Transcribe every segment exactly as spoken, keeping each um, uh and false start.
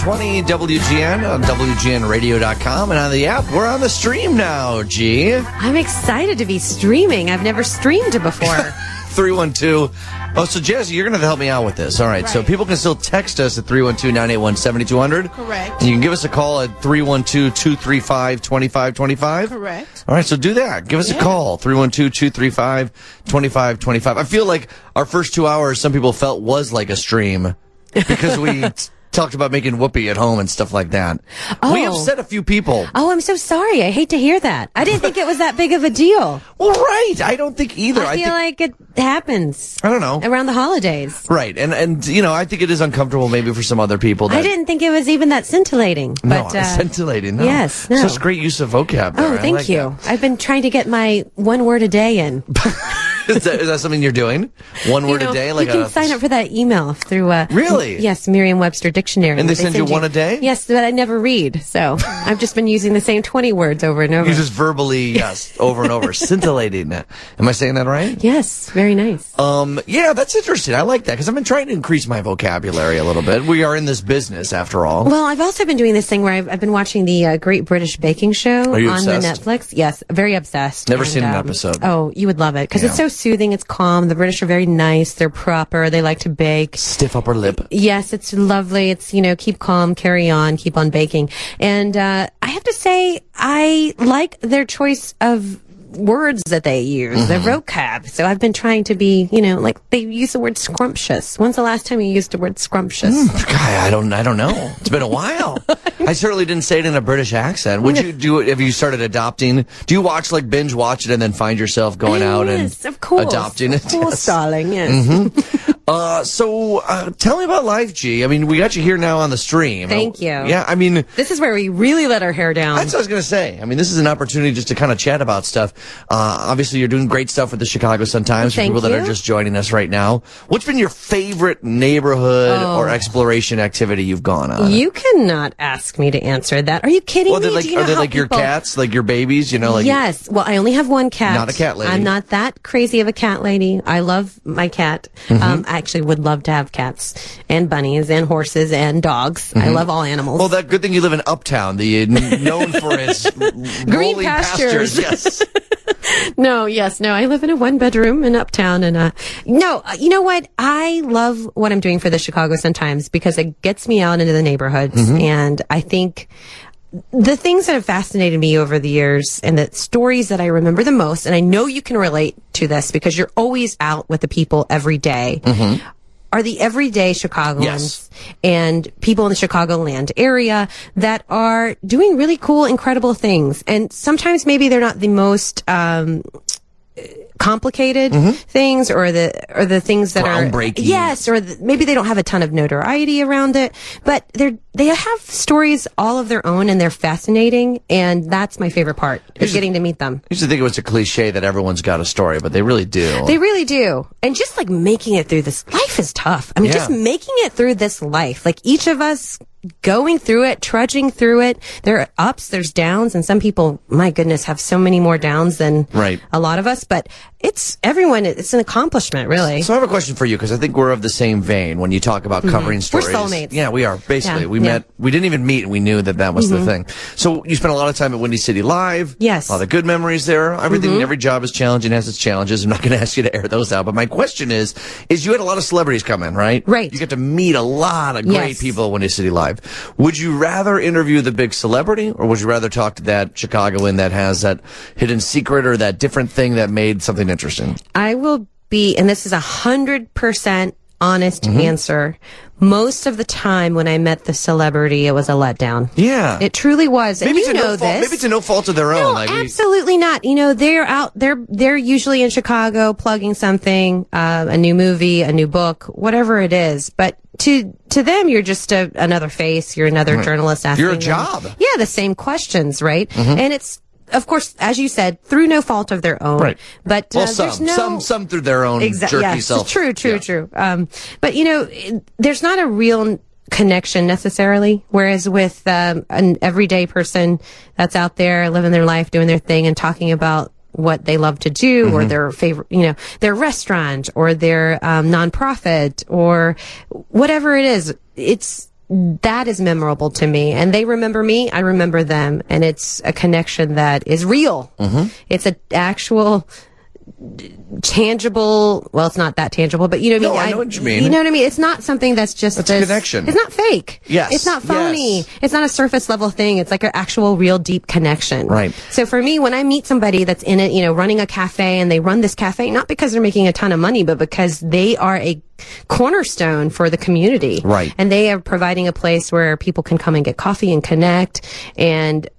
twenty W G N on W G N radio dot com and on the app. We're on the stream now, G. I'm excited to be streaming. I've never streamed before. three one two. Oh, so Jesse, you're going to help me out with this. All right, right. So people can still text us at three one two, nine eight one, seven two zero zero. Correct. And you can give us a call at three one two, two three five, two five two five. Correct. All right, so do that. Give us yeah. a call, three one two, two three five, two five two five. I feel like our first two hours, some people felt was like a stream because we talked about making whoopee at home and stuff like that. Oh. We upset a few people. Oh, I'm so sorry. I hate to hear that. I didn't think it was that big of a deal. Well, right. I don't think either. I feel I think, like it happens. I don't know. Around the holidays. Right. And, and you know, I think it is uncomfortable maybe for some other people. That, I didn't think it was even that scintillating. But, no, uh, scintillating. No. Yes. No. Such great use of vocab there. Oh, thank like you. That. I've been trying to get my one word a day in. Is that, is that something you're doing? One word you know, a day? Like you can a, sign up for that email through, uh, really? Yes, Merriam-Webster Dictionary. And they, they send, send you one a day? Yes, but I never read. So I've just been using the same twenty words over and over. You just verbally, yes, over and over. Scintillating. Am I saying that right? Yes, very nice. Um, yeah, that's interesting. I like that because I've been trying to increase my vocabulary a little bit. We are in this business after all. Well, I've also been doing this thing where I've, I've been watching the uh, Great British Baking Show Are you on obsessed? the Netflix. Yes, very obsessed. Never and, seen an um, episode. Oh, you would love it because Yeah. it's so soothing. It's calm. The British are very nice. They're proper. They like to bake. Stiff upper lip. Yes, it's lovely. It's, you know, keep calm, carry on, keep on baking. And uh, I have to say, I like their choice of words that they use, mm-hmm. their vocab. So I've been trying to be, you know, like they use the word scrumptious. When's the last time you used the word scrumptious? Mm, God, I don't, I don't know. It's been a while. I certainly didn't say it in a British accent. Would you do it? Have you started adopting? Do you watch like binge watch it and then find yourself going out yes, and of course. adopting it? Of course, Yes. darling. Yes. Mm-hmm. Uh, so, uh, tell me about life, G. I mean, we got you here now on the stream. Thank you. Yeah, I mean, this is where we really let our hair down. that's what I was going to say. I mean, this is an opportunity just to kind of chat about stuff. Uh, obviously, you're doing great stuff with the Chicago Sun-Times for Thank people that you. are just joining us right now. What's been your favorite neighborhood Oh. or exploration activity you've gone on? You cannot ask me to answer that. Are you kidding well, me? they're like, Do you are know they how like your people- cats, like your babies? You know, like yes. Well, I only have one cat. Not a cat lady. I'm not that crazy of a cat lady. I love my cat. Mm-hmm. Um, I actually would love to have cats and bunnies and horses and dogs. I love all animals. Well, that good thing you live in Uptown, the uh, known for its Green rolling pastures. Yes. No, yes, no. I live in a one bedroom in Uptown, and uh, no, uh, you know what? I love what I'm doing for the Chicago Sun-Times because it gets me out into the neighborhoods, Mm-hmm. and I think the things that have fascinated me over the years and the stories that I remember the most, and I know you can relate to this because you're always out with the people every day, Mm-hmm. are the everyday Chicagoans Yes. and people in the Chicagoland area that are doing really cool, incredible things. And sometimes maybe they're not the most, um, complicated things or the or the things that are Groundbreaking. yes or the, maybe they don't have a ton of notoriety around it, but they're they have stories all of their own and they're fascinating, and that's my favorite part is getting to meet them. I used to think it was a cliche that everyone's got a story, but they really do. They really do. And just like making it through this life is tough. I mean, Yeah. just making it through this life, like each of us going through it, trudging through it. There are ups, there's downs, and some people, my goodness, have so many more downs than Right. a lot of us, but it's everyone, it's an accomplishment, really. So I have a question for you because I think we're of the same vein when you talk about covering Mm-hmm. We're stories. soulmates. Yeah, we are. Basically, Yeah, we yeah. met. We didn't even meet, and we knew that that was the thing. So you spent a lot of time at Windy City Live. Yes. Mm-hmm. A lot of good memories there. Everything. Every job is challenging, has its challenges. I'm not going to ask you to air those out. But my question is: is you had a lot of celebrities come in, right? Right. You get to meet a lot of great Yes. people at Windy City Live. Would you rather interview the big celebrity, or would you rather talk to that Chicagoan that has that hidden secret or that different thing that made something interesting? I will be, and this is a hundred percent honest Mm-hmm. answer. Most of the time when I met the celebrity, it was a letdown. Yeah. It truly was. Maybe and it's you a know no fault. this. Maybe it's a no fault of their own. No, Like we- absolutely not. You know, they're out, they're, they're usually in Chicago plugging something, uh, a new movie, a new book, whatever it is. But to, to them, you're just a, another face. You're another journalist asking You're a them- job. Yeah, the same questions, right? And it's, of course, as you said, through no fault of their own. Right. But, uh, well, some, there's no, some, some through their own Exactly. jerky Yes, self. true, true, Yeah. true. Um, but you know, it- there's not a real connection necessarily. Whereas with um, an everyday person that's out there living their life, doing their thing, and talking about what they love to do, Mm-hmm. or their favorite, you know, their restaurant or their um, nonprofit or whatever it is, it's that is memorable to me. And they remember me, I remember them. And it's a connection that is real. Mm-hmm. It's an actual tangible, well, it's not that tangible, but you know what I mean? No, I know what you mean. You know what I mean? It's not something that's just It's this, a connection. It's not fake. Yes. It's not phony. Yes. It's not a surface level thing. It's like an actual real deep connection. Right. So for me, when I meet somebody that's in it, you know, running a cafe, and they run this cafe, not because they're making a ton of money, but because they are a cornerstone for the community. Right. And they are providing a place where people can come and get coffee and connect and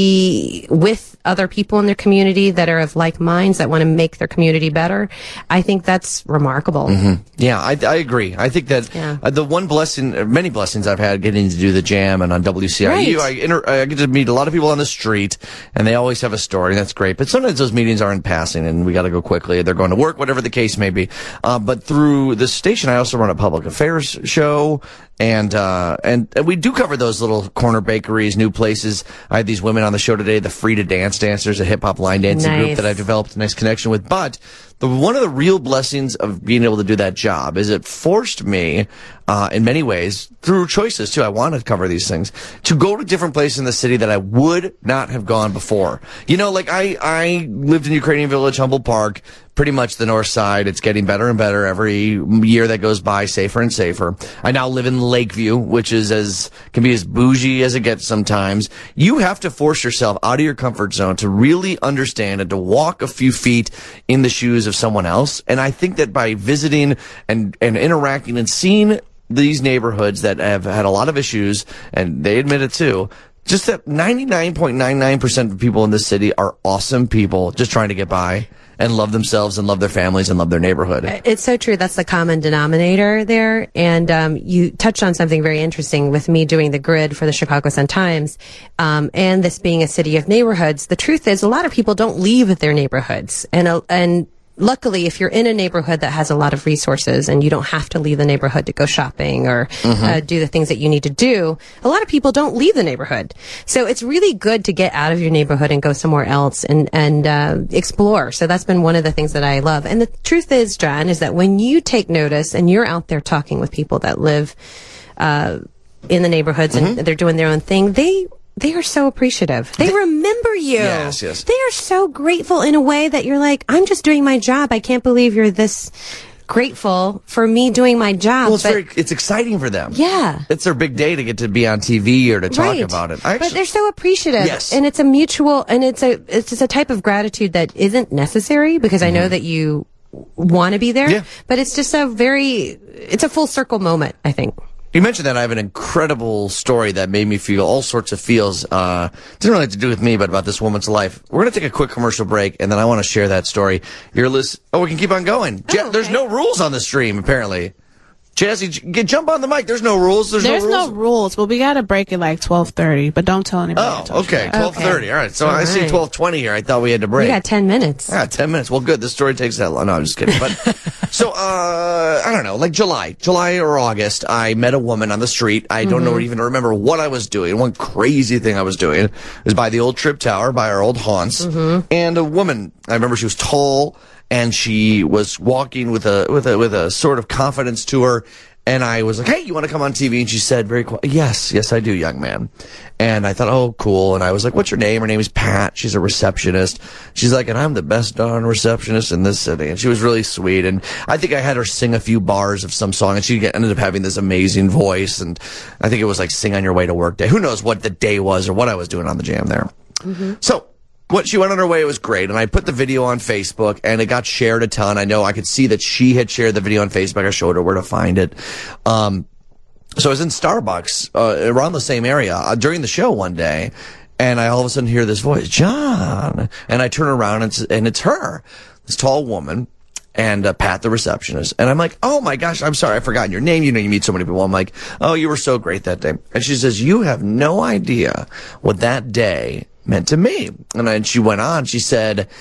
be with other people in their community that are of like minds that want to make their community better. I think that's remarkable. Mm-hmm. Yeah, I, I agree. I think that Yeah. uh, the one blessing, uh, many blessings I've had getting to do the Jam and on W C I U, Right. I, inter- I get to meet a lot of people on the street, and they always have a story. That's great. But sometimes those meetings are in passing, and we got to go quickly. They're going to work, whatever the case may be. Uh, but through the station, I also run a public affairs show. And, uh, and, and we do cover those little corner bakeries, new places. I had these women on the show today, the Free to Dance Dancers, a hip hop line dancing group Nice. that I've developed a nice connection with. But the, one of the real blessings of being able to do that job is it forced me, uh, in many ways, through choices too. I wanted to cover these things, to go to different places in the city that I would not have gone before. You know, like I, I lived in Ukrainian Village, Humboldt Park, pretty much the north side. It's getting better and better every year that goes by, safer and safer. I now live in Lakeview, which is as, can be as bougie as it gets sometimes. You have to force yourself out of your comfort zone to really understand and to walk a few feet in the shoes of someone else. And I think that by visiting and, and interacting and seeing these neighborhoods that have had a lot of issues, and they admit it too, just that ninety-nine point nine nine percent of people in this city are awesome people just trying to get by and love themselves and love their families and love their neighborhood. It's so true. That's the common denominator there. And um, you touched on something very interesting with me doing the grid for the Chicago Sun-Times, um, and this being a city of neighborhoods. The truth is, a lot of people don't leave their neighborhoods, and uh, and luckily, if you're in a neighborhood that has a lot of resources and you don't have to leave the neighborhood to go shopping or mm-hmm. uh, do the things that you need to do, a lot of people don't leave the neighborhood. So it's really good to get out of your neighborhood and go somewhere else and, and uh, explore. So that's been one of the things that I love. And the truth is, John, is that when you take notice and you're out there talking with people that live uh, in the neighborhoods mm-hmm. and they're doing their own thing, they They are so appreciative. They, they remember you. Yes, yes. They are so grateful in a way that you're like, I'm just doing my job. I can't believe you're this grateful for me doing my job. Well, it's but, very, it's exciting for them. Yeah. It's their big day to get to be on T V or to talk right. about it. I actually, but they're so appreciative. Yes. And it's a mutual, and it's a, it's just a type of gratitude that isn't necessary because mm-hmm. I know that you want to be there, yeah. but it's just a very, it's a full circle moment, I think. You mentioned that I have an incredible story that made me feel all sorts of feels. Uh, didn't really have to do with me, but about this woman's life. We're going to take a quick commercial break, and then I want to share that story. You're list- oh, we can keep on going. Oh, Je- okay. There's no rules on the stream, apparently. Jazzy, j- get, jump on the mic. There's no rules. There's, There's no rules. no rules, but we got to break at like twelve thirty, but don't tell anybody. I Oh, told you okay. that. twelve thirty. All right. So All I see right. twelve twenty here. I thought we had to break. We got ten minutes. Yeah, ten minutes. Well, good. This story takes that long. No, I'm just kidding. But so, uh, I don't know, like July, July or August, I met a woman on the street. I don't know, even remember what I was doing. One crazy thing I was doing was by the old Trip Tower, by our old haunts, and a woman. I remember she was tall and she was walking with a with a with a sort of confidence to her. And I was like, hey, you want to come on T V? And she said very quiet, yes, yes, I do, young man. And I thought, oh, cool. And I was like, what's your name? Her name is Pat. She's a receptionist. She's like, and I'm the best darn receptionist in this city. And she was really sweet. And I think I had her sing a few bars of some song. And she ended up having this amazing voice. And I think it was like Sing on Your Way to Work Day. Who knows what the day was or what I was doing on the Jam there. Mm-hmm. So what she went on her way, it was great. And I put the video on Facebook and it got shared a ton. I know I could see that she had shared the video on Facebook. I showed her where to find it. Um, so I was in Starbucks, uh, around the same area uh, during the show one day. And I all of a sudden hear this voice, John. And I turn around and it's, and it's her, this tall woman. And uh, Pat, the receptionist. And I'm like, oh my gosh, I'm sorry, I've forgotten your name. You know, you meet so many people. I'm like, oh, you were so great that day. And she says, you have no idea what that day meant to me. And then she went on, she said,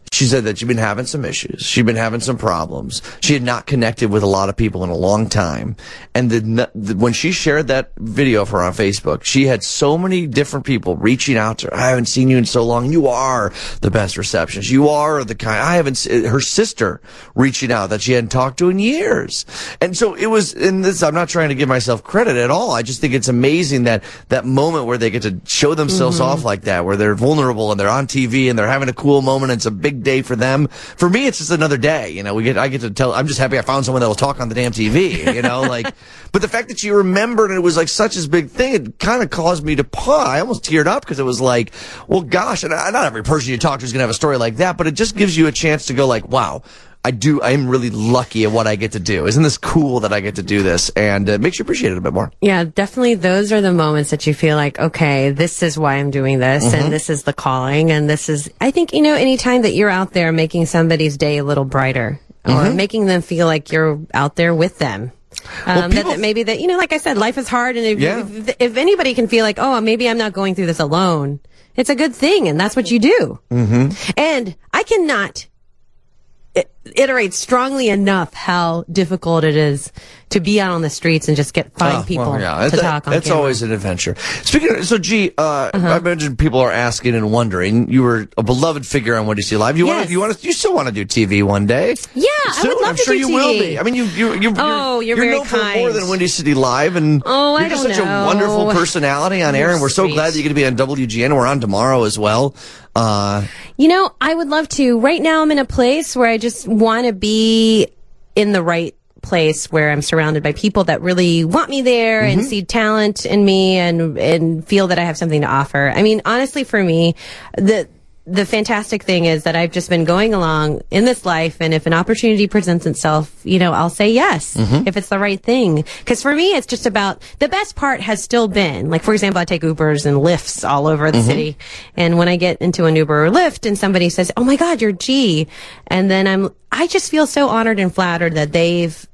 She said that she'd been having some issues. She'd been having some problems. She had not connected with a lot of people in a long time. And the, the, when she shared that video of her on Facebook, she had so many different people reaching out to her. I haven't seen you in so long. You are the best receptionist. You are the kind. I haven't. Her sister reaching out that she hadn't talked to in years. And so it was. In this, I'm not trying to give myself credit at all. I just think it's amazing that that moment where they get to show themselves mm-hmm. off like that, where they're vulnerable and they're on T V and they're having a cool moment. And it's a big day for them. For me, it's just another day. You know, we get, I get to tell, I'm just happy I found someone that will talk on the damn T V, you know, like, but the fact that you remembered and it was like such a big thing, it kind of caused me to pause. I almost teared up because it was like, well, gosh, and not every person you talk to is going to have a story like that, but it just gives you a chance to go like, wow, I do, I'm really lucky at what I get to do. Isn't this cool that I get to do this? And it makes you appreciate it a bit more. Yeah, definitely. Those are the moments that you feel like, okay, this is why I'm doing this. Mm-hmm. And this is the calling. And this is, I think, you know, anytime that you're out there making somebody's day a little brighter mm-hmm. or making them feel like you're out there with them. Um, well, people, that, that maybe that, you know, like I said, life is hard. And if, yeah. if, if anybody can feel like, oh, maybe I'm not going through this alone, it's a good thing. And that's what you do. Mm-hmm. And I cannot iterate strongly enough how difficult it is to be out on the streets and just get find oh, people well, yeah. to that, talk on That's camera. Always an adventure. Speaking of, so G, uh, uh-huh. I imagine people are asking and wondering. You were a beloved figure on Windy City Live. You yes. want to, you want to, you still want to do T V one day? Yeah, Soon. I would love I'm to sure do you T V. will be. I mean, you, you, you, oh, you're, you're very known kind. for more than Windy City Live, and oh, you're I just don't such know. a wonderful personality on You're air, and we're so sweet. glad that you're going to be on W G N. We're on tomorrow as well. Uh, you know, I would love to. Right now, I'm in a place where I just want to be in the right place where I'm surrounded by people that really want me there mm-hmm. and see talent in me and and feel that I have something to offer. I mean, honestly, for me, the the fantastic thing is that I've just been going along in this life, and if an opportunity presents itself, you know, I'll say yes mm-hmm. if it's the right thing. Because for me, it's just about the best part has still been, like, for example, I take Ubers and Lyfts all over the mm-hmm. city, and when I get into an Uber or Lyft and somebody says, "Oh my God, you're G," and then I'm, I just feel so honored and flattered that they've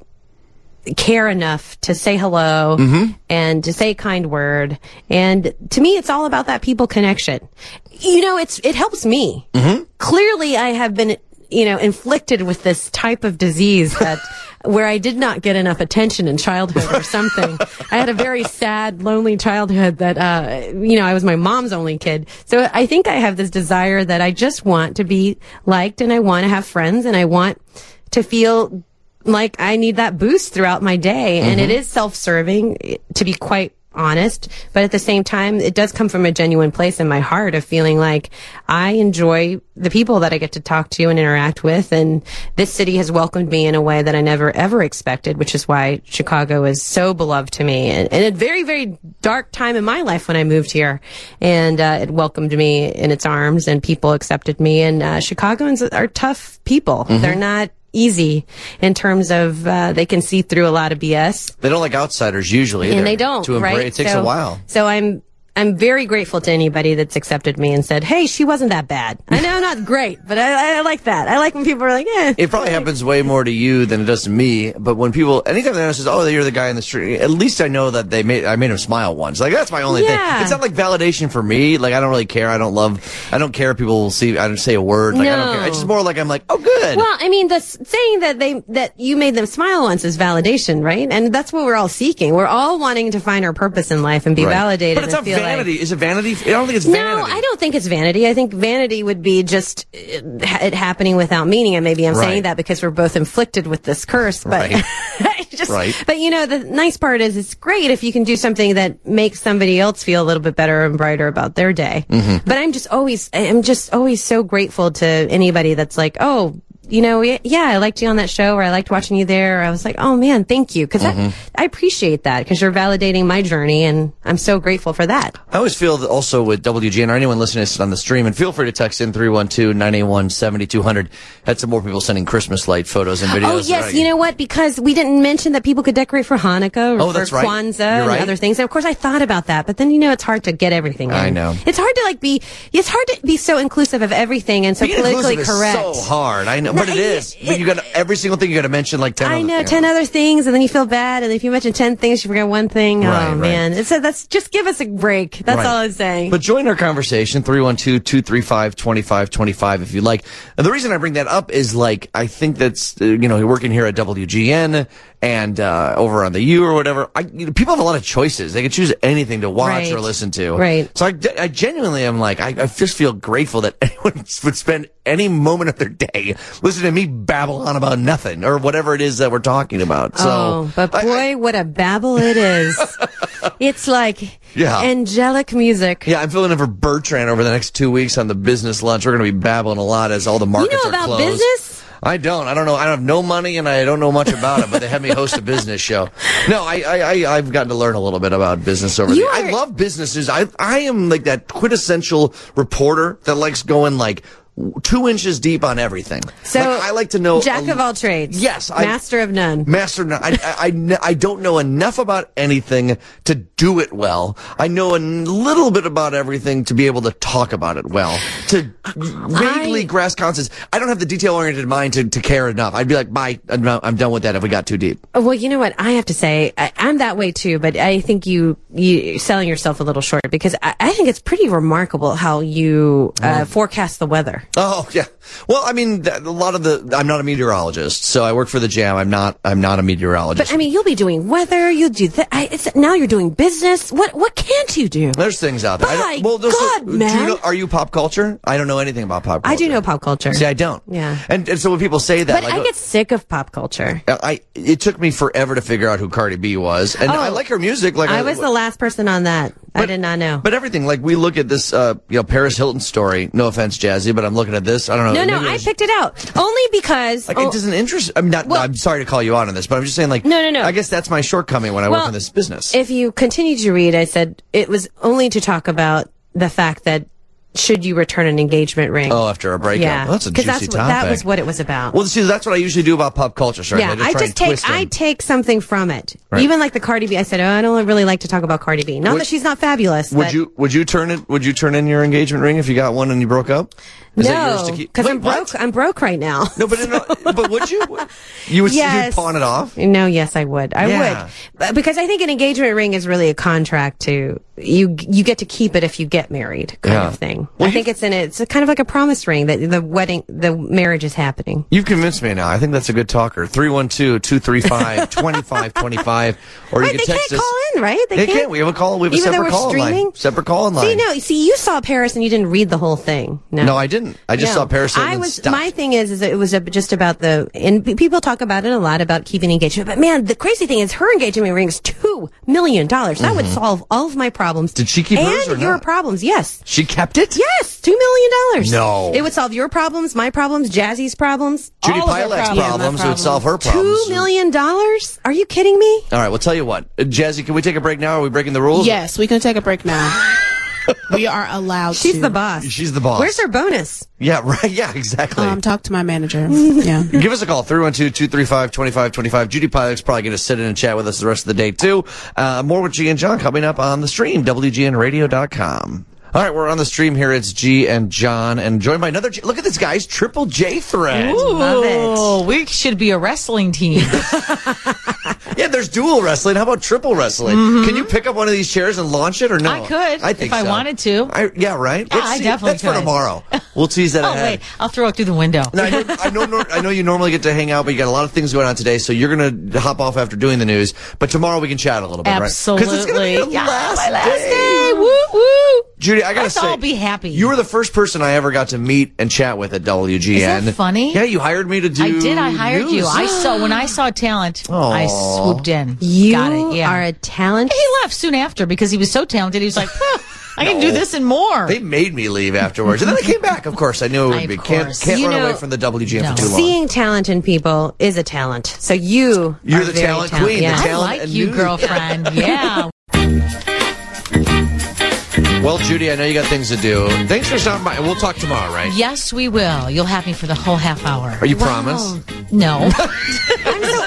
care enough to say hello mm-hmm. and to say a kind word. And to me, it's all about that people connection. You know, it's, it helps me. Mm-hmm. Clearly, I have been, you know, inflicted with this type of disease that where I did not get enough attention in childhood or something. I had a very sad, lonely childhood that, uh, you know, I was my mom's only kid. So I think I have this desire that I just want to be liked, and I want to have friends, and I want to feel like I need that boost throughout my day. Mm-hmm. And it is self-serving, to be quite honest, but at the same time, it does come from a genuine place in my heart of feeling like I enjoy the people that I get to talk to and interact with. And this city has welcomed me in a way that I never ever expected, which is why Chicago is so beloved to me. And, and a very, very dark time in my life when I moved here, and uh, it welcomed me in its arms, and people accepted me. And uh, Chicagoans are tough people. Mm-hmm. They're not easy in terms of uh, they can see through a lot of B S. They don't like outsiders usually, and either. they don't. To embrace, right? it takes so, a while. So I'm I'm very grateful to anybody that's accepted me and said, "Hey, she wasn't that bad." I know I'm not great, but I, I like that. I like when people are like, "Eh." It probably happens way more to you than it does to me. But when people, anytime they says, "Oh, you're the guy in the street," at least I know that they made I made them smile once. Like that's my only yeah. thing. It's not like validation for me. Like I don't really care. I don't love. I don't care if people will see. I don't say a word. Like no. I don't care. It's just more like I'm like, oh, good. Well, I mean, the saying that they that you made them smile once is validation, right? And that's what we're all seeking. We're all wanting to find our purpose in life and be right. validated. But it's and not feel vanity. Like, is it vanity? I don't think it's no, vanity. No, I don't think it's vanity. I think vanity would be just it happening without meaning. And maybe I'm right. saying that because we're both inflicted with this curse. But right. just, right. But you know, the nice part is it's great if you can do something that makes somebody else feel a little bit better and brighter about their day. Mm-hmm. But I'm just always, I'm just always so grateful to anybody that's like, oh, you know, yeah, I liked you on that show, or I liked watching you there. Or I was like, oh man, thank you. Cause mm-hmm. I, I appreciate that, because you're validating my journey, and I'm so grateful for that. I always feel that also with W G N, or anyone listening to this on the stream, and feel free to text in three one two, nine eight one, seven two zero zero. Had some more people sending Christmas light photos and videos. Oh yes, right? You know what? Because we didn't mention that people could decorate for Hanukkah or oh, for that's right. Kwanzaa You're right. and other things. And of course I thought about that, but then, you know, it's hard to get everything in. I know. It's hard to like be, it's hard to be so inclusive of everything and so Being politically inclusive correct. Is so hard. I know. No, But it is. But you got every single thing you got to mention like ten. I other know things. ten other things, and then you feel bad, and if you mention ten things, you forget one thing. Right, oh right. man! It's a, that's just give us a break. That's Right. all I'm saying. But join our conversation, three one two, two three five, two five two five if you like. And the reason I bring that up is like, I think that's, uh, you know, you're working here at W G N and, uh, over on the U or whatever. I, you know, people have a lot of choices. They can choose anything to watch Right. or listen to. Right. So I, I genuinely am like, I, I just feel grateful that anyone would spend any moment of their day listening to me babble on about nothing or whatever it is that we're talking about. So, oh, but boy, I, I, what a babble it is! It's like Yeah. angelic music. yeah, I'm filling in for Bertrand over the next two weeks on the business lunch. We're going to be babbling a lot as all the You markets know are about closed. business? I don't. I don't know. I don't have no money and I don't know much about it, but they have me host a business show. No, I, I, I, I've gotten to learn a little bit about business over You the I are- love business news. I, I am like that quintessential reporter that likes going like two inches deep on everything. So Like, I like to know. jack a- of all trades. Yes. I- master of none. Master, no, I, I, I, kn- I don't know enough about anything to do it well. I know a n- little bit about everything to be able to talk about it well. To vaguely I- grasp concepts. I don't have the detail-oriented mind to, to care enough. I'd be like, bye, I'm, not- I'm done with that if we got too deep. Well, you know what? I have to say, I, I'm that way too, but I think you, you selling yourself a little short because I, I think it's pretty remarkable how you uh, forecast the weather. Oh, yeah. Well, I mean, th- a lot of the, I'm not a meteorologist, so I work for the Jam. I'm not, I'm not a meteorologist. But I mean, you'll be doing weather. You'll do that. I, it's, now you're doing business. What what can't you do? There's things out there. I My don't, well, there's God, do you man. know, are you pop culture? I don't know anything about pop culture. I do know pop culture. See, I don't. Yeah. And, and so when people say that, But like, I get sick of pop culture. I it took me forever to figure out who Cardi B was, and Oh. I like her music. Like I was the last person on that. I did not know. But everything, like we look at this, uh, you know, Paris Hilton story. No offense, Jazzy, but I'm looking at this. I don't know. no, no, maybe I was- picked it out only because. Like oh, it doesn't interest. I'm not. Well- I'm sorry to call you out on this, but I'm just saying. Like, No, no, no. I guess that's my shortcoming when I work well, in this business. If you continue to read, I said it was only to talk about the fact that should you return an engagement ring? oh, after a breakup, yeah, well, that's a juicy that's what, topic. that was what it was about. Well, see, that's what I usually do about pop culture. Sorry, yeah, I just, I try just and take twist I them. take something from it. Right. Even like the Cardi B, I said, oh, I don't really like to talk about Cardi B. Not Would- that she's not fabulous. Would but you would you turn it? Would you turn in your engagement ring if you got one and you broke up? Is that yours No, to keep? because Wait, I'm what? broke. I'm broke right now. No, but in a, but would you? You would Yes. you'd pawn it off? No, yes, I would. I Yeah. would. But- Because I think an engagement ring is really a contract to you. You get to keep it if you get married, kind Yeah. of thing. Well, I you- think it's in it. It's a kind of like a promise ring that the wedding, the marriage is happening. You've convinced me now. I think that's a good talker. three one two, two three five, two five two five. Or you Right, can they text can't us. call in, right? They can't. We have a call. We have a Even though separate we're call streaming? line. Separate call line. See, no, see, you saw Paris and you didn't read the whole thing. No, No, I didn't. I just No. saw Paris Hilton I and was. stopped. My thing is, is that it was a, just about the. And p- people talk about it a lot about keeping engagement. But man, the crazy thing is, her engagement ring is two million dollars. That would solve all of my problems. Did she keep and hers or your not? problems? Yes. She kept it? Yes, two million dollars. No. It would solve your problems, my problems, Jazzy's problems, Judy all of our Pilek's problems. problems, would solve her problems. Two million dollars? Are you kidding me? All right, well, tell you what. Uh, Jazzy, can we take a break now? Are we breaking the rules? Yes, we can take a break now. We are allowed She's to. the boss. She's the boss. Where's her bonus? Yeah, right. Yeah, exactly. Um, talk to my manager. Yeah. Give us a call, three one two, two three five, two five two five. Judy Pilek's probably going to sit in and chat with us the rest of the day, too. Uh, more with G and John coming up on the stream, W G N radio dot com. All right, we're on the stream here. It's G and John, and joined by another G. Look at this, guys. Triple J thread. Love it. Ooh, we should be a wrestling team. Yeah, there's dual wrestling. How about triple wrestling? Mm-hmm. Can you pick up one of these chairs and launch it, or no? I could, I think if I so. wanted to. I, yeah, right? Yeah, I see. definitely That's for could. tomorrow. We'll tease that Oh, ahead. wait, I'll throw it through the window. Now, I know, I know, nor- I know you normally get to hang out, but you got a lot of things going on today, so you're going to hop off after doing the news. But tomorrow we can chat a little bit, Absolutely. right? Because it's going to be the Yeah, last, my last day. day. Woo, woo. Judy, I got to Let's say, all be happy. you were the first person I ever got to meet and chat with at W G N. Isn't that funny? Yeah, you hired me to do I did. I hired you. news. I saw when I saw talent. I Aw. swooped in. You Got it. Yeah. are a talent. He left soon after because he was so talented. He was like, huh, I can do this and more. They made me leave afterwards, and then I came back. Of course, I knew it would Of be. Can't course. can't You run know, away from the W G N no. for too long. Seeing talent in people is a talent. So you You're are the very talent talent- queen, the Yeah. I talent like and you, news. girlfriend. Yeah. Well, Judy, I know you got things to do. Thanks for stopping by. We'll talk tomorrow, right? Yes, we will. You'll have me for the whole half hour. Are you promise? No. I'm so honored I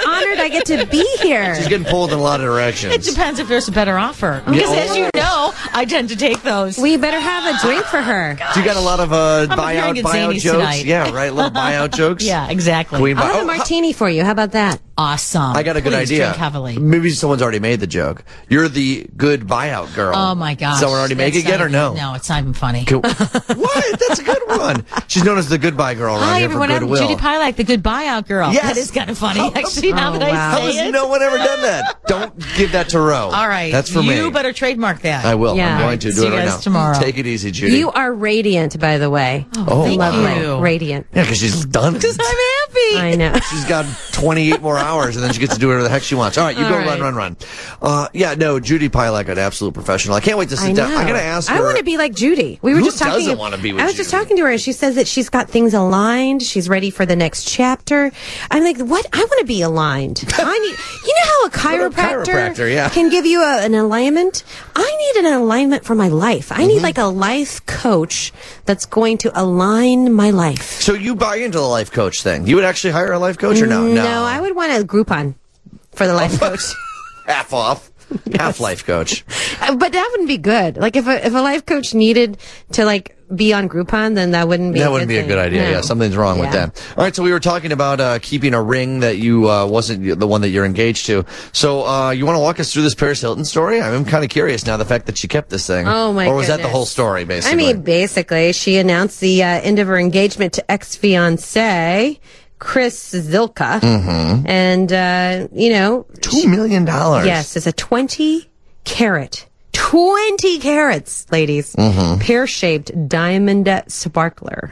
I get to be here. She's getting pulled in a lot of directions. It depends if there's a better offer. Because as you know, I tend to take those. We better have a drink for her. So you got a lot of uh, I'm buyout appearing at buyout Zany's jokes? tonight. Yeah, right. Little buyout jokes. Yeah, exactly. Queen I'll buy- have a oh, martini for you. How about that? Awesome. I got a good Please idea. Drink heavily. Maybe someone's already made the joke. You're the good buyout girl. Oh my gosh. Someone already That's making it not or no? even- No, it's not even funny. Cool. What? That's a good one. She's known as the goodbye girl around Hi here everyone, for I'm goodwill. Judy Pilak, the good buyout girl. Yes. That is kind of funny, How- actually, now Oh, that wow. I How say has it. no one ever done that? Don't give that to Ro. All right. That's for you me. better trademark that. I will. Yeah. I'm going to See do it you right guys now. tomorrow. Take it easy, Judy. You are radiant, by the way. Oh, Thank Lovely. you. Radiant. yeah, because she's done it. Because I'm happy. I know. She's got twenty-eight more hours, and then she gets to do whatever the heck she wants. All right, you All go right. run, run, run. Uh, yeah, no, Judy Pilak, an absolute professional. I can't wait to sit I down. know. I gotta ask her. I want to be like Judy. We were Who just talking. doesn't wanna be with I was just Judy? talking to her, and she says that she's got things aligned. She's ready for the next chapter. I'm like, what? I want to be aligned. I need. You know how a chiropractor, chiropractor, yeah. can give you a, an alignment. I need an alignment for my life. I Mm-hmm. need like a life coach that's going to align my life. So you buy into the life coach thing? You would actually hire a life coach or no? No, I would want a Groupon for the life coach. half off, half life coach. Uh, But that wouldn't be good. Like if a if a life coach needed to like be on Groupon, then that wouldn't be. That a wouldn't good be a thing. good idea. No. Yeah, something's wrong with Yeah. that. All right, so we were talking about uh, keeping a ring that you uh, wasn't the one that you're engaged to. So uh, you want to walk us through this Paris Hilton story? I'm kind of curious now. The fact that she kept this thing. Oh my! Or was that the goodness. whole story? Basically, I mean, basically, she announced the uh, end of her engagement to ex-fiance Chris Zilka, Mm-hmm. and uh, you know, two million dollars. yes, it's a twenty carat. twenty carats, ladies. Mm-hmm. Pear-shaped diamond sparkler.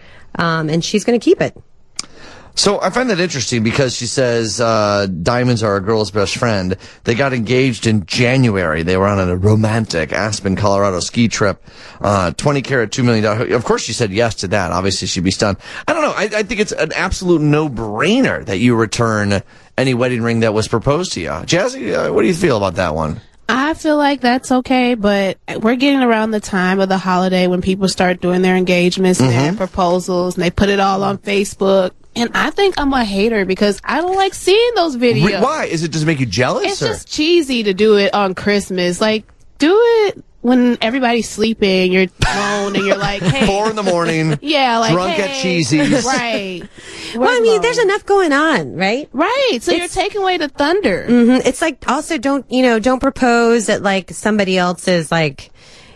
Um, and she's going to keep it. So I find that interesting because she says uh, diamonds are a girl's best friend. They got engaged in January. They were on a romantic Aspen, Colorado ski trip. Uh, twenty carat, two million dollars. Of course, she said yes to that. Obviously, she'd be stunned. I don't know. I, I think it's an absolute no-brainer that you return any wedding ring that was proposed to you. Jazzy, uh, what do you feel about that one? I feel like that's okay, but we're getting around the time of the holiday when people start doing their engagements and their proposals, and they put it all on Facebook. And I think I'm a hater because I don't like seeing those videos. Re- Why? Is it does it make you jealous? It's or? just cheesy to do it on Christmas. Like, do it when everybody's sleeping, you're alone, and you're like, hey. Four in the morning. Yeah, like, drunk at hey. Cheesy's. Right. Well, I mean, there's enough going on, right? Right. So you're It's- taking away the thunder. Mhm. It's like also don't you know don't propose at like somebody else's like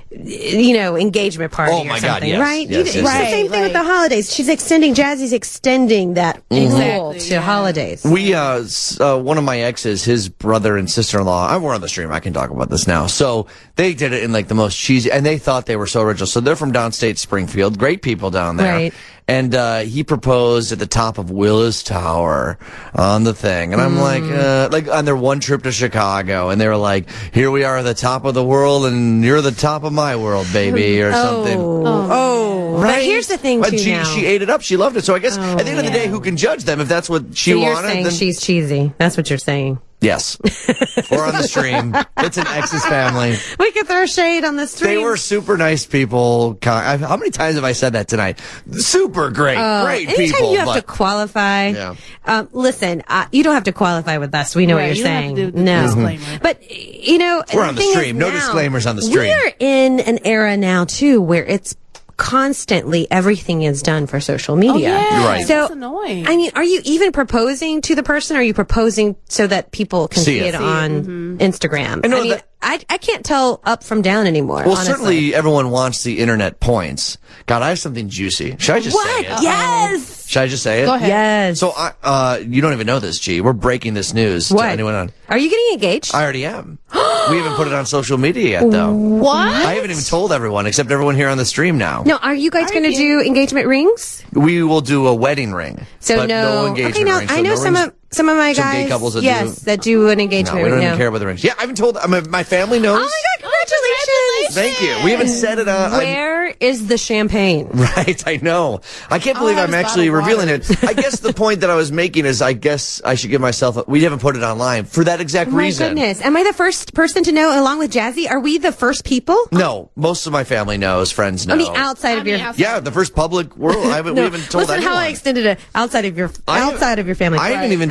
you know engagement party Oh or my God, something, yes. right? Yes, You- yes, it's yes. the Right, same thing with like- the holidays. She's extending Jazzy's extending that rule Exactly, to yeah. holidays. We, uh, s- uh, one of my exes, his brother and sister-in-law, I we're on the stream, I can talk about this now. So they did it in like the most cheesy, and they thought they were so original. So they're from downstate Springfield, great people down there. Right. And, uh, he proposed at the top of Willis Tower on the thing. And I'm Mm. like, uh, like on their one trip to Chicago, and they were like, here we are at the top of the world, and you're the top of my world, baby, or something. Oh, oh. But Right? here's the thing But too she, now. she ate it up. She loved it. So I guess Oh, at the end of the yeah. day, who can judge them if that's what she so you're wanted? saying then she's cheesy. That's what you're saying. yes. Or on the stream. It's an ex's family. We could throw shade on the street. They were super nice people. Ki- I've- How many times have I said that tonight? Super great. great Anytime people. you have but to qualify, Yeah. um, listen, uh, you don't have to qualify with us. We know Right, what you're you don't have saying. to do the no, disclaimer. but you know, We're on the thing is stream. No now, disclaimers on the stream. We are in an era now too where it's constantly everything is done for social media. Oh, yeah. Right. So, That's annoying. I mean, are you even proposing to the person? Or are you proposing so that people can See see, it. it See on Instagram? I know mean, that- I, I can't tell up from down anymore. well, honestly. certainly everyone wants the internet points. God, I have something juicy. Should I just What? say it? Yes. Should I just say it? Go ahead. Yes. So, I, uh, you don't even know this, G. We're breaking this news what? to anyone on. Are you getting engaged? I already am. We haven't put it on social media yet, though. What? I haven't even told everyone except everyone here on the stream now. No, are you guys Are going to you- do engagement rings? We will do a wedding ring. So but no, engagement okay. Now ring. So I know no some rings. of some of my some guys. gay couples that yes, do- that do an No, engagement we ring. don't no. even care about the rings. Yeah, I haven't told. I mean, my family knows. Oh my God! Congratulations! Thank you. We haven't said it. Uh, I'm- Where is the champagne? Right, I know. I can't believe I I'm have a actually bottle of revealing water. it. I guess the point that I was making is I guess I should give myself a, we haven't put it online for that exact Oh my reason. goodness! Am I the first person to know, along with Jazzy? Are we the first people? No, most of my family knows, friends know. I mean, outside I of mean, your. outside- Yeah, the first public world. I haven't, we No, haven't told listen anyone. how I extended it outside of your I- outside of your family. I haven't even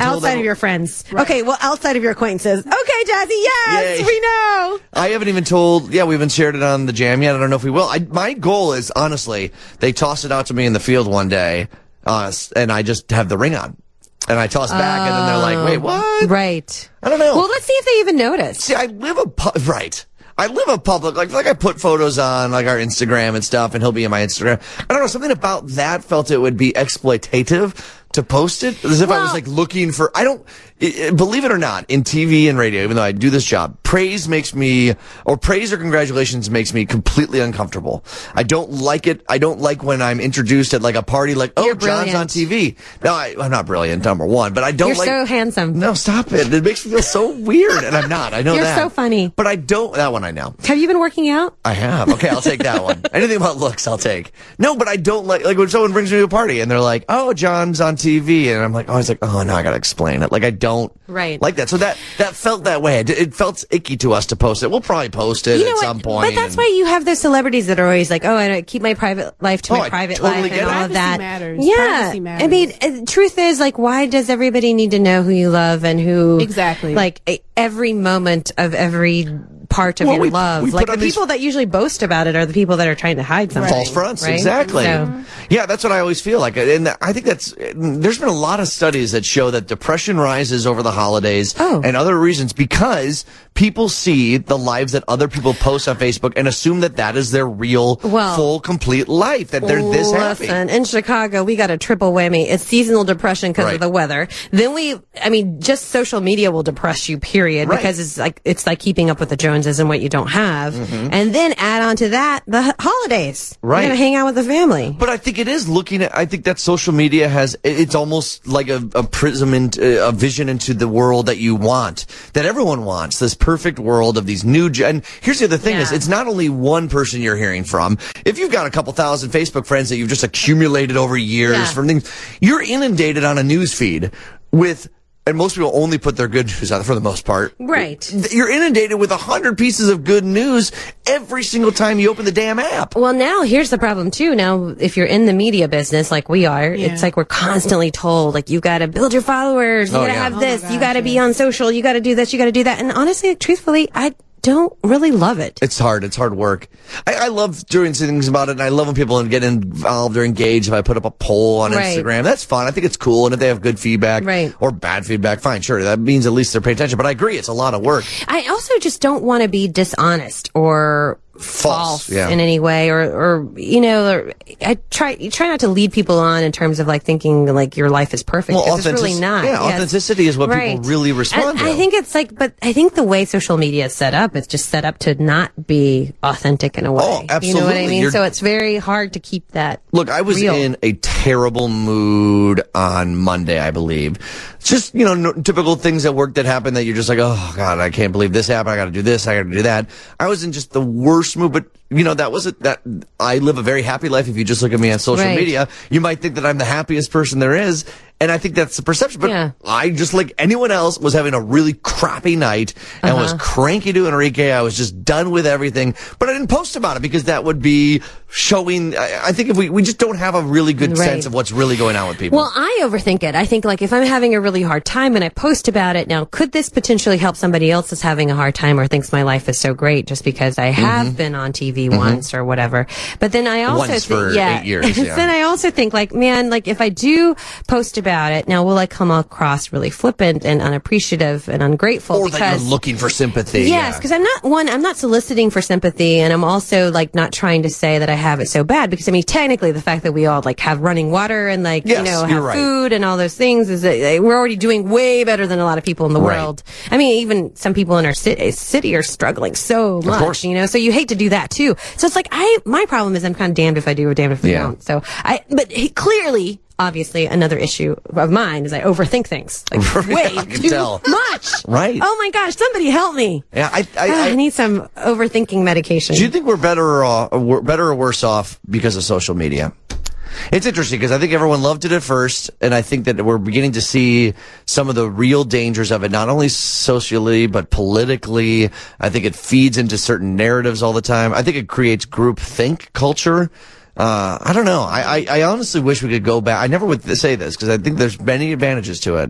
outside every- of your friends. Okay, well, outside of your acquaintances. Okay, Jazzy, yes, Yay. we know. I haven't even told, yeah, we haven't shared it on the jam yet. I don't know if we will. I, my goal is, honestly, they toss it out to me in the field one day, uh, and I just have the ring on. And I toss back, and then they're like, wait, what? Right. I don't know. Well, let's see if they even notice. See, I live a, pu- right. I live a public, like, like I put photos on, like, our Instagram and stuff, and he'll be in my Instagram. I don't know, something about that felt it would be exploitative to post it, as if I was, Well- like, looking for, I don't, I- I- believe it or not, in T V and radio, even though I do this job, praise makes me, or praise or congratulations makes me completely uncomfortable. I don't like it. I don't like when I'm introduced at, like, a party, like, oh, You're John's brilliant. on T V. No, I, I'm not brilliant, number one, but I don't You're like. so handsome. No, stop it. It makes me feel so weird, and I'm not. I know You're that. so funny. But I don't, that one I know. Have you been working out? I have. Okay, I'll take that one. Anything about looks, I'll take. No, but I don't like, like when someone brings me to a party and they're like, oh, John's on T V. And I'm like, oh, I was like, oh, now I gotta explain it. Like, I don't Right. like that. So that, that felt that way. It, it felt icky to us to post it. We'll probably post it You know at what? some point. But that's and- why you have those celebrities that are always like, oh, I don't keep my private life to Oh, my I private totally life get and it. all of Privacy that. matters. Yeah. Privacy matters. I mean, uh, truth is, like, why does everybody need to know who you love and who Exactly. like a, every moment of every part of Well, your we- love? we Like put the on these- people that usually boast about it are the people that are trying to hide something. False fronts, right? exactly. So, Yeah, that's what I always feel like. And I think that's, there's been a lot of studies that show that depression rises over the holidays Oh. and other reasons because people see the lives that other people post on Facebook and assume that that is their real, Well, full, complete life, that they're this happy. Listen, in Chicago, we got a triple whammy. It's seasonal depression because Right. of the weather. Then we, I mean, just social media will depress you, period, Right. because it's like, it's like keeping up with the Joneses and what you don't have. And then add on to that the h- holidays. Mm-hmm. Right. You're going to hang out with the family. But I think it is looking at, I think that social media has, it's almost like a, a prism, into, a vision into the world that you want, that everyone wants, this perfect world of these new, gen- and here's the other thing is, Yeah. it's not only one person you're hearing from. If you've got a couple thousand Facebook friends that you've just accumulated over years Yeah. from things, you're inundated on a news feed with, and most people only put their good news on for the most part. Right. You're inundated with a hundred pieces of good news every single time you open the damn app. Well, now here's the problem too. Now, if you're in the media business like we are, Yeah. it's like we're constantly told, like, you got to build your followers, you Oh, got to yeah. have Oh this, my you gosh, got to be yes. on social, you got to do this, you got to do that. And honestly, truthfully, I don't really love it. It's hard. It's hard work. I, I love doing things about it, and I love when people get involved or engaged. If I put up a poll on Right. Instagram, that's fun. I think it's cool. And if they have good feedback Right. or bad feedback, fine, sure. That means at least they're paying attention. But I agree, it's a lot of work. I also just don't want to be dishonest or false, yeah. in any way, or, or you know, or I try you try not to lead people on in terms of like thinking like your life is perfect. Well, 'cause it's really authentic- not. yeah, Yes. authenticity is what people really respond And to. I think it's like, but I think the way social media is set up, it's just set up to not be authentic in a way. Oh, You know what I absolutely. mean? You're- So it's very hard to keep that. Look, I was real. in a terrible mood on Monday, I believe. Just, you know, no, typical things at work that happen that you're just like, oh, God, I can't believe this happened. I got to do this. I got to do that. I was in just the worst mood, but, you know, that wasn't that. I live a very happy life. If you just look at me on social Right. media, you might think that I'm the happiest person there is. And I think that's the perception. But Yeah. I, just like anyone else, was having a really crappy night and was Uh-huh. cranky to Enrique. I was just done with everything. But I didn't post about it because that would be showing. I, I think if we, we just don't have a really good Right. sense of what's really going on with people. Well, I overthink it. I think like if I'm having a really hard time and I post about it, now could this potentially help somebody else that's having a hard time or thinks my life is so great just because I have been on T V once or whatever? But then I also Once think, for yeah. eight years, yeah. Then I also think like, man, like if I do post about it, now will I come across really flippant and unappreciative and ungrateful? or because that you're looking for sympathy. Yes, yeah. because I'm not one. I'm not soliciting for sympathy, and I'm also like not trying to say that I have it so bad. Because I mean, technically, the fact that we all like have running water and like Yes, you know you're have right. food and all those things is that uh, we're already doing way better than a lot of people in the Right. world. I mean, even some people in our ci- city are struggling so much. course. You know, so you hate to do that too. So it's like I my problem is I'm kind of damned if I do or damned if I Yeah. don't. So I, but he, clearly. Obviously, another issue of mine is I overthink things like way I can too tell. much. Right. Oh my gosh! Somebody help me. Yeah, I, I, Ah, I I, need some overthinking medication. do you think we're better or uh, we're better or worse off because of social media? It's interesting because I think everyone loved it at first, and I think that we're beginning to see some of the real dangers of it, not only socially, but politically. I think it feeds into certain narratives all the time. I think it creates group think culture. Uh, I don't know. I, I, I honestly wish we could go back. I never would say this because I think there's many advantages to it.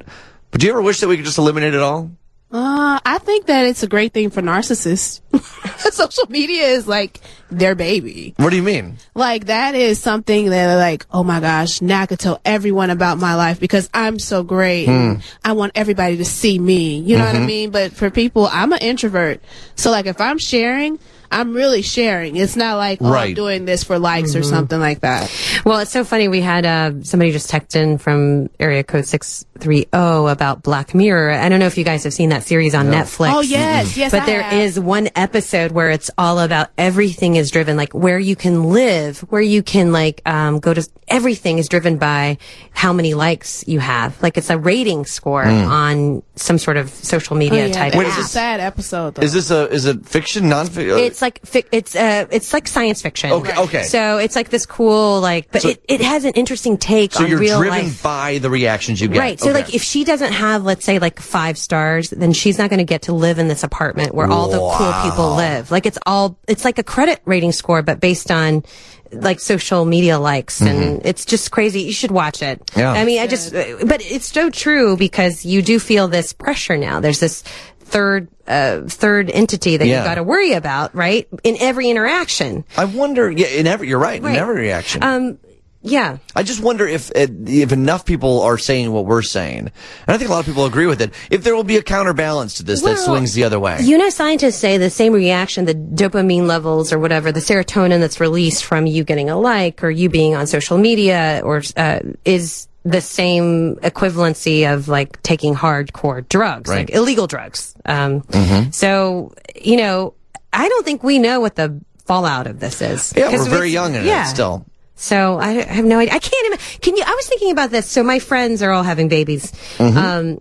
But do you ever wish that we could just eliminate it all? Uh, I think that it's a great thing for narcissists. Social media is like their baby. What do you mean? Like, that is something that they're like, oh my gosh, now I could tell everyone about my life because I'm so great. Mm. I want everybody to see me. You know mm-hmm. what I mean? But for people, I'm an introvert. So like, if I'm sharing, I'm really sharing. It's not like, oh, right. I'm doing this for likes mm-hmm. or something like that. Well, it's so funny. We had uh, somebody just text in from area code six three zero about Black Mirror. I don't know if you guys have seen that series on no. Netflix. Oh, yes. Yes, But I there have. is one episode where it's all about everything is driven, like where you can live, where you can like um go to. Everything is driven by how many likes you have. Like it's a rating score mm. on some sort of social media oh, yeah. type. Wait, app. it's a sad episode, though. Is this a, is it fiction, non-fiction? It's like, fi- it's, uh, it's like science fiction. Okay, okay. So it's like this cool, like, but so, it, it has an interesting take so on you're real driven life. by the reactions you get. Right. So okay. like if she doesn't have, let's say like five stars, then she's not going to get to live in this apartment where all the wow. cool people live. Like it's all, it's like a credit rating score, but based on like social media likes mm-hmm. and it's just crazy. You should watch it. Yeah. I mean, I just, but it's so true because you do feel this pressure now. There's this third, uh, third entity that yeah. you've got to worry about, right? In every interaction. I wonder, yeah, in every, you're right, right. in every reaction. Um, Yeah. I just wonder if if enough people are saying what we're saying, and I think a lot of people agree with it, if there will be a counterbalance to this well, that swings the other way. You know, scientists say the same reaction, the dopamine levels or whatever, the serotonin that's released from you getting a like or you being on social media or uh, is the same equivalency of like taking hardcore drugs, right. like illegal drugs. Um, mm-hmm. So, you know, I don't think we know what the fallout of this is. Yeah, we're very young in yeah. it still. So I have no idea. I can't even, can you, I was thinking about this. So my friends are all having babies. Mm-hmm. Um,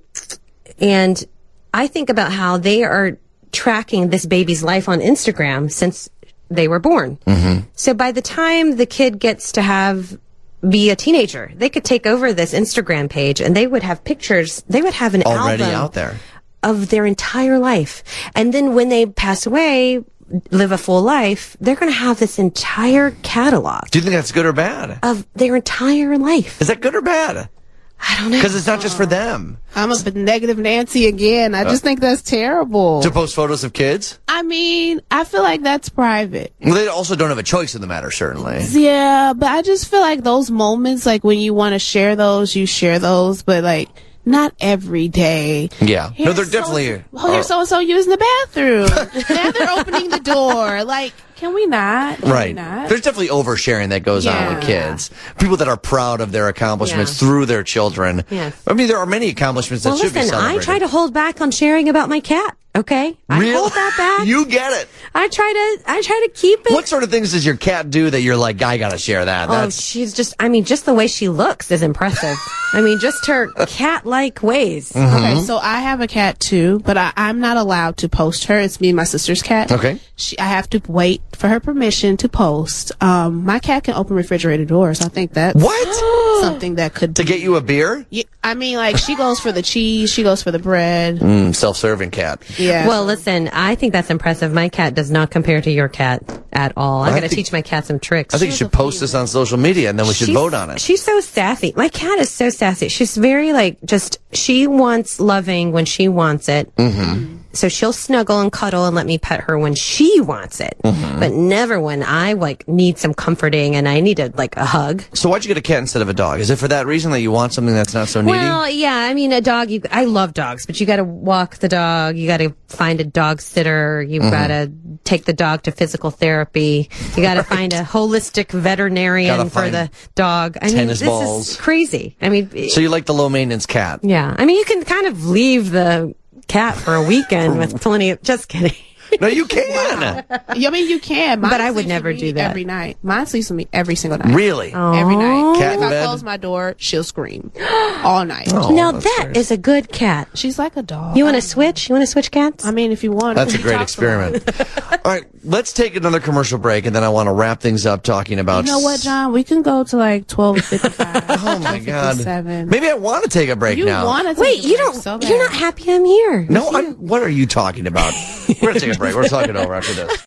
and I think about how they are tracking this baby's life on Instagram since they were born. Mm-hmm. So by the time the kid gets to have, be a teenager, they could take over this Instagram page and they would have pictures. They would have an already album out there of their entire life. And then when they pass away, live a full life, they're going to have this entire catalog. Do you think that's good or bad? Of their entire life. Is that good or bad? I don't know. Because it's not just for them. I'm a negative Nancy again. I just uh, think that's terrible. To post photos of kids? I mean, I feel like that's private. Well, they also don't have a choice in the matter, certainly. Yeah, but I just feel like those moments, like when you want to share those, you share those, but like, not every day. Yeah. Here's no, they're so, definitely. Oh, here's so and so using the bathroom. Now they're opening the door. Like, can we not? Can right. We not? There's definitely oversharing that goes yeah. on with kids. People that are proud of their accomplishments Yeah. through their children. Yes. I mean, there are many accomplishments that well, should listen, be celebrated. I try to hold back on sharing about my cat. Okay, I Real? hold that back. You get it. I try to. I try to keep it. What sort of things does your cat do that you're like, I gotta share that? Oh, That's she's just. I mean, just the way she looks is impressive. I mean, just her cat-like ways. Mm-hmm. Okay, so I have a cat too, but I, I'm not allowed to post her. It's me and my sister's cat. Okay. She, I have to wait for her permission to post. Um, my cat can open refrigerator doors. I think that's what something that could to get you a beer. Yeah, I mean, like she goes for the cheese, she goes for the bread. Mm, self-serving cat. Yeah. Well, listen, I think that's impressive. My cat does not compare to your cat at all. I'm I going to think- teach my cat some tricks. I think you should post this on social media and then we should She's- vote on it. She's so sassy. My cat is so sassy. She's very like just she wants loving when she wants it. Mm-hmm. So she'll snuggle and cuddle and let me pet her when she wants it, Mm-hmm. but never when I like need some comforting and I need a like a hug. So why'd you get a cat instead of a dog? Is it for that reason that you want something that's not so needy? Well, yeah, I mean a dog. You, I love dogs, but you got to walk the dog. You got to find a dog sitter. You've Mm-hmm. got to take the dog to physical therapy. You got to Right. find a holistic veterinarian Gotta for find the dog. I mean, tennis this balls. is crazy. I mean, So you like the low maintenance cat? yeah. I mean, you can kind of leave the cat for a weekend with plenty of. Just kidding. No, you can. I mean, you can. Mine But I would sleeps never with me do that. every night. Mine sleeps with me every single night. Really? Every night. Cat if in I bed? close my door, she'll scream all night. Oh, now that's that nice. is a good cat. She's like a dog. You want to switch? You want to switch cats? I mean, if you want. That's a great Talk experiment. All right, let's take another commercial break, and then I want to wrap things up talking about. You know what, John? We can go to like twelve fifty-five. Oh my God! Seven. Take, maybe I want to take a break You now. want to Wait, you don't. So you're not happy I'm here. No, I'm, what are you talking about? We're gonna take a break. We're talking over after this.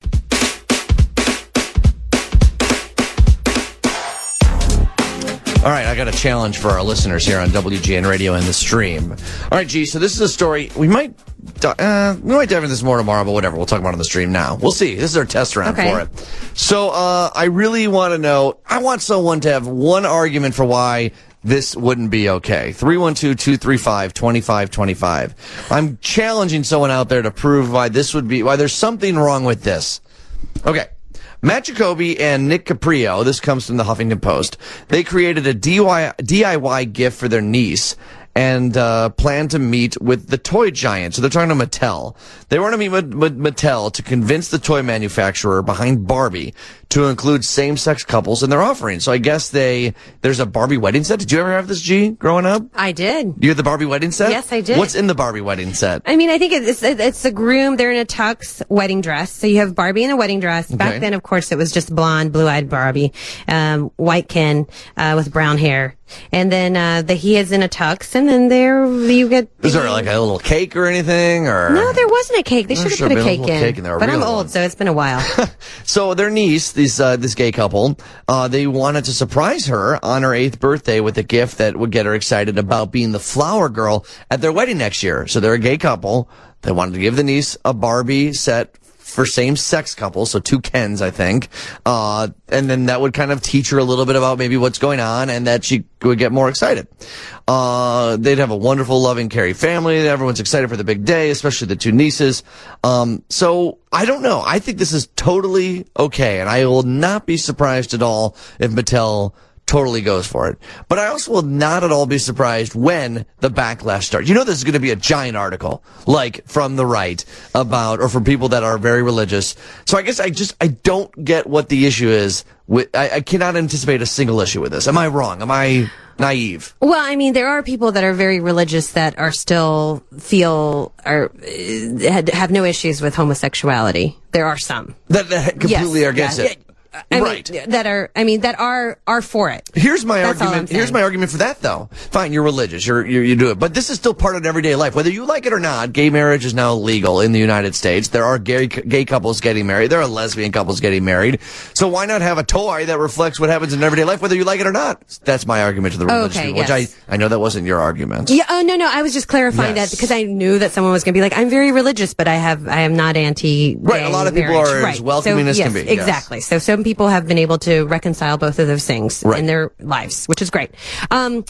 All right, I got a challenge for our listeners here on W G N Radio and the stream. All right, G, so this is a story. We might uh, we might dive into this more tomorrow, but whatever. We'll talk about it on the stream now. We'll see. This is our test round Okay. for it. So uh, I really want to know, I want someone to have one argument for why this wouldn't be okay. three one two, two three five, two five two five. I'm challenging someone out there to prove why this would be, why there's something wrong with this. Okay. Matt Jacoby and Nick Caprio, this comes from the Huffington Post, they created a D I Y gift for their niece and uh, plan to meet with the toy giant. So they're talking to Mattel. They want to meet with, with Mattel to convince the toy manufacturer behind Barbie to include same-sex couples in their offering. So I guess they there's a Barbie wedding set. Did you ever have this, G, growing up? I did. You had the Barbie wedding set? Yes, I did. What's in the Barbie wedding set? I mean, I think it's it's the groom. They're in a tux wedding dress. So you have Barbie in a wedding dress. Back Okay. then, of course, it was just blonde, blue-eyed Barbie, um, white Ken uh, with brown hair, and then uh, the he is in a tux, and then there you get. Is there like a little cake or anything? Or No, there wasn't a cake. They There should have should put a have been a cake little in. cake in there, a but I'm real old, one. so it's been a while. So their niece, this uh, this gay couple, uh, they wanted to surprise her on her eighth birthday with a gift that would get her excited about being the flower girl at their wedding next year. So they're a gay couple. They wanted to give the niece a Barbie set for same-sex couples, so two Kens, I think. Uh, and then that would kind of teach her a little bit about maybe what's going on and that she would get more excited. Uh, they'd have a wonderful, loving, caring family. Everyone's excited for the big day, especially the two nieces. Um, so I don't know. I think this is totally okay, and I will not be surprised at all if Mattel totally goes for it. But I also will not at all be surprised when the backlash starts. You know this is going to be a giant article, like from the right about, or from people that are very religious. So I guess I just, I don't get what the issue is. With, I, I cannot anticipate a single issue with this. Am I wrong? Am I naive? Well, I mean, there are people that are very religious that are still feel or uh, have no issues with homosexuality. There are some That, that completely Yes, are against yeah, it. I Right. mean, that are, I mean, that are, are for it. Here's my That's all I'm argument. Here's saying. my argument for that, though. Fine, you're religious. You're, you you do it, but this is still part of everyday life, whether you like it or not. Gay marriage is now legal in the United States. There are gay gay couples getting married. There are lesbian couples getting married. So why not have a toy that reflects what happens in everyday life, whether you like it or not? That's my argument to the religious Okay, people, which yes. I I know that wasn't your argument. Yeah. Oh no, no. I was just clarifying Yes. that because I knew that someone was going to be like, "I'm very religious, but I have, I am not anti." Right, a lot of people are as welcoming so, as yes, can be, yes. Exactly. So some people have been able to reconcile both of those things Right. in their lives, which is great. Um,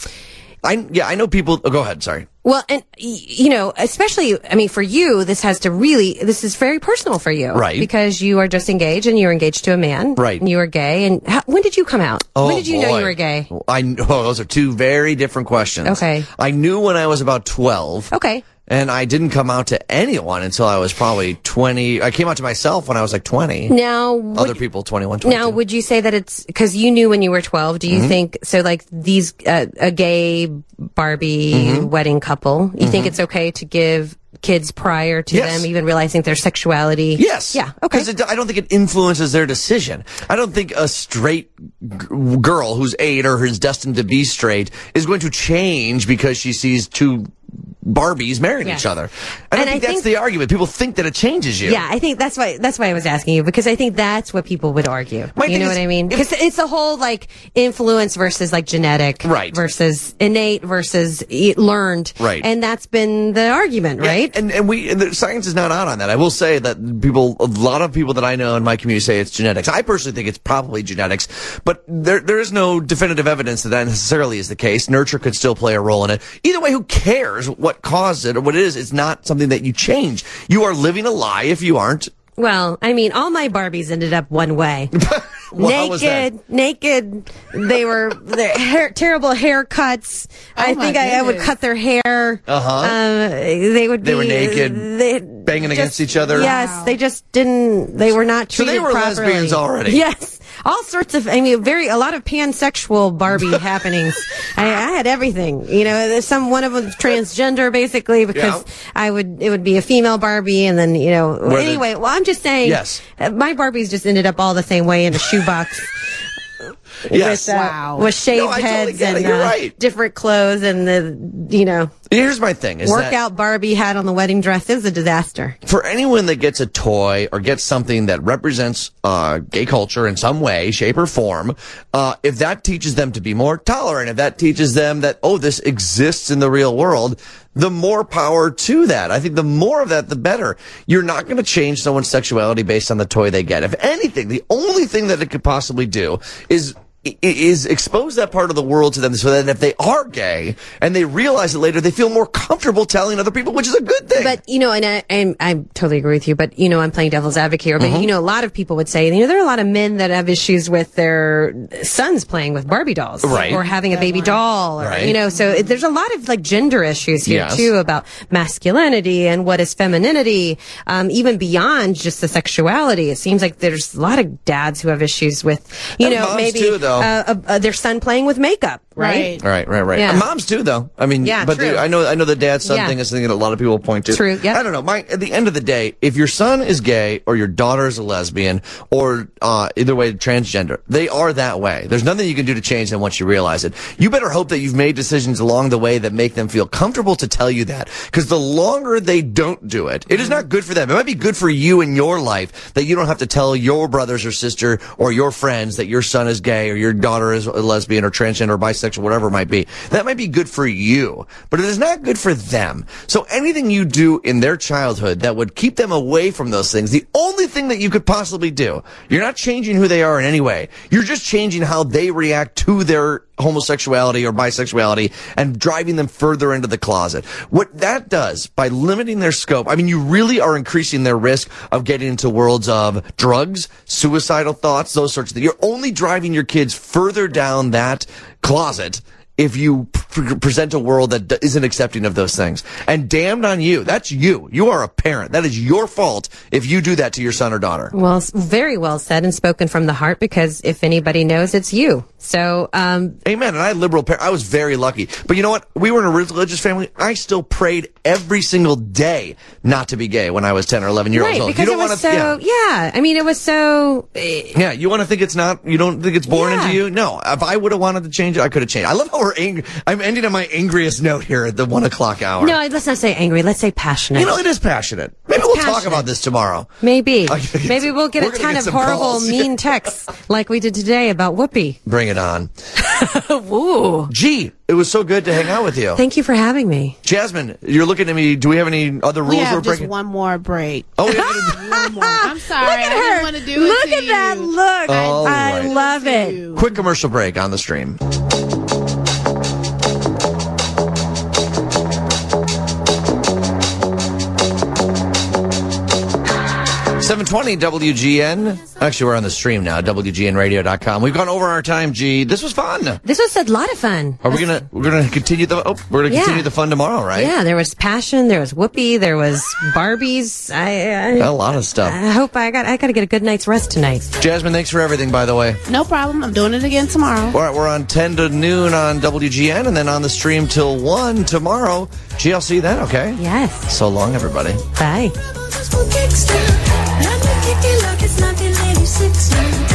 I yeah, I know people. Oh, go ahead. Sorry. well, and y- you know, especially, I mean, for you, this has to really, this is very personal for you, Right. Because you are just engaged and you're engaged to a man, Right. And you are gay. And how, when did you come out? Oh, when did you know boy. you were gay? I oh, those are two very different questions. Okay. I knew when I was about twelve. Okay. And I didn't come out to anyone until I was probably twenty. I came out to myself when I was like twenty. Now, would, Other people, twenty-one, twenty-two. now, would you say that it's because you knew when you were twelve? Do you Mm-hmm. think so? Like these, uh, a gay Barbie Mm-hmm. wedding couple, you think it's okay to give kids prior to Yes. them even realizing their sexuality? Yes. Yeah. Okay. Because I don't think it influences their decision. I don't think a straight g- girl who's eight or who's destined to be straight is going to change because she sees two Barbies marrying Yes. each other. I don't And I think that's think- the argument. People think that it changes you. Yeah, I think that's why that's why I was asking you because I think that's what people would argue. My you thing know is, what I mean? if- Because it's the whole like influence versus like genetic, Right. Versus innate versus e- learned, Right. And that's been the argument, Yeah, right? And and we and the science is not out on that. I will say that people, a lot of people that I know in my community say it's genetics. I personally think it's probably genetics, but there there is no definitive evidence that that necessarily is the case. Nurture could still play a role in it. Either way, who cares what caused it or what it is? It's not something that you change. You are living a lie if you aren't. Well, I mean, all my Barbies ended up one way. Well, how was that? naked, naked. They were their hair, terrible haircuts. I Oh, my think I, I would goodness. cut their hair. Uh-huh. Um, they would. They be, were naked, they, banging just- against each other? Yes, Wow. they just didn't. They were not So treated they were properly. lesbians already. Yes, all sorts of. I mean, very a lot of pansexual Barbie happenings. I, I had everything. You know, there's some one of them transgender basically because Yeah. I would it would be a female Barbie and then you know Were they- anyway. Well, I'm just saying. Yes. uh, My Barbies just ended up all the same way in a shoebox. Yes. with, uh, Wow. with shaved No, I totally heads get it. and You're uh, right. different clothes and the, you know, Here's my thing: is that workout Barbie hat on the wedding dress is a disaster. for anyone that gets a toy or gets something that represents uh, gay culture in some way, shape, or form, uh, if that teaches them to be more tolerant, if that teaches them that, oh, this exists in the real world, the more power to that. I think the more of that, the better. You're not going to change someone's sexuality based on the toy they get. If anything, the only thing that it could possibly do is is expose that part of the world to them so that if they are gay and they realize it later, they feel more comfortable telling other people, which is a good thing. But, you know, and I, I, I totally agree with you, but, you know, I'm playing devil's advocate here, but, mm-hmm. you know, a lot of people would say, you know, there are a lot of men that have issues with their sons playing with Barbie dolls. Right. Or having a baby doll. Or, right. You know, so it, there's a lot of, like, gender issues here, yes. too, about masculinity and what is femininity, um, even beyond just the sexuality. It seems like there's a lot of dads who have issues with, you And know, moms maybe too, though. Uh, uh, uh, their son playing with makeup, right? Right. Right, right, right. Yeah. And moms too, though. I mean, Yeah, but true. the, I know, I know the dad son Yeah. thing is something that a lot of people point to. True, yep. I don't know. My, at the end of the day, if your son is gay or your daughter is a lesbian or uh, either way transgender, they are that way. There's nothing you can do to change them once you realize it. You better hope that you've made decisions along the way that make them feel comfortable to tell you that. Because the longer they don't do it, it is not good for them. It might be good for you in your life that you don't have to tell your brothers or sister or your friends that your son is gay or your daughter is a lesbian or transgender or bisexual, whatever it might be. That might be good for you, but it is not good for them. So anything you do in their childhood that would keep them away from those things, the only thing that you could possibly do, you're not changing who they are in any way. You're just changing how they react to their homosexuality or bisexuality and driving them further into the closet. What that does by limiting their scope, I mean, you really are increasing their risk of getting into worlds of drugs, suicidal thoughts, those sorts of things. You're only driving your kids further down that closet if you pre- present a world that d- isn't accepting of those things. And damned on you. That's you. You are a parent. That is your fault if you do that to your son or daughter. Well, s- very well said and spoken from the heart, because if anybody knows, it's you. So, um, Amen. And I had liberal parents. I was very lucky. But you know what? We were in a religious family. I still prayed every single day not to be gay when I was ten or eleven years right, old. because You don't it was wanna, so, yeah. yeah. I mean, it was so, eh, Yeah, you want to think it's not, you don't think it's born Yeah. into you? No. If I would have wanted to change it, I could have changed. I love how we're angry. I'm ending on my angriest note here at the one o'clock hour. no, let's not say angry. Let's say passionate. You know, it is passionate. Maybe It's we'll talk passionate. about this tomorrow. Maybe. I'm gonna get Maybe some- we'll get we're a gonna ton get of some horrible, calls. mean texts like we did today about Whoopi. Bring it on. Ooh. Gee, it was so good to hang out with you. Thank you for having me. Jasmine, you're looking at me. Do we have any other rules We we're have just breaking? one more break. Oh, we have One more. I'm sorry. I didn't want to do it Look to at that you. look. All I, I right. love it. You. quick commercial break on the stream. seven twenty W G N. Actually, we're on the stream now, W G N radio dot com. We've gone over our time, G. This was fun. This was a lot of fun. Are we gonna we're gonna continue the oh we're gonna Yeah. continue the fun tomorrow, right? Yeah, there was passion, there was Whoopi, there was Barbies. I, A I, lot of stuff. I hope I got I got to get a good night's rest tonight. Jasmine, thanks for everything, by the way. No problem. I'm doing it again tomorrow. All right, we're on ten to noon on W G N and then on the stream till one tomorrow. G, I'll see you then, okay? Yes. So long, everybody. Bye. Let me kick it like it's nineteen eighty-six.